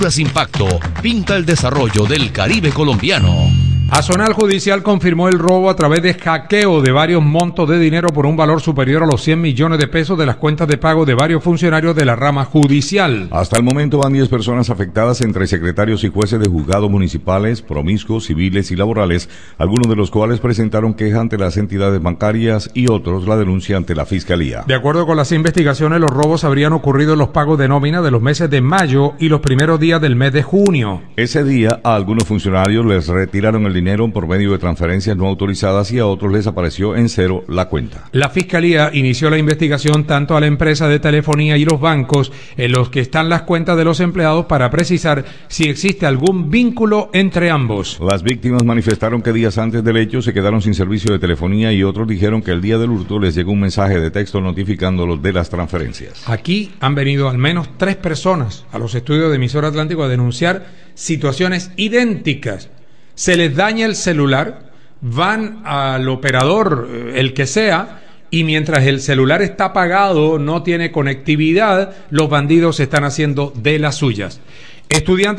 Impacto pinta el desarrollo del Caribe colombiano. Azonal Judicial confirmó el robo a través de hackeo de varios montos de dinero por un valor superior a los 100 millones de pesos de las cuentas de pago de varios funcionarios de la rama judicial. Hasta el momento van 10 personas afectadas entre secretarios y jueces de juzgados municipales, promiscuos, civiles y laborales, algunos de los cuales presentaron queja ante las entidades bancarias y otros la denuncia ante la Fiscalía. De acuerdo con las investigaciones, los robos habrían ocurrido en los pagos de nómina de los meses de mayo y los primeros días del mes de junio. Ese día a algunos funcionarios les retiraron el dinero por medio de transferencias no autorizadas y a otros les apareció en cero la cuenta. La Fiscalía inició la investigación tanto a la empresa de telefonía y los bancos en los que están las cuentas de los empleados para precisar si existe algún vínculo entre ambos. Las víctimas manifestaron que días antes del hecho se quedaron sin servicio de telefonía y otros dijeron que el día del hurto les llegó un mensaje de texto notificándolos de las transferencias. Aquí han venido al menos 3 personas a los estudios de Emisora Atlántico a denunciar situaciones idénticas. Se les daña el celular, van al operador, el que sea, y mientras el celular está apagado, no tiene conectividad, los bandidos están haciendo de las suyas. Estudiantes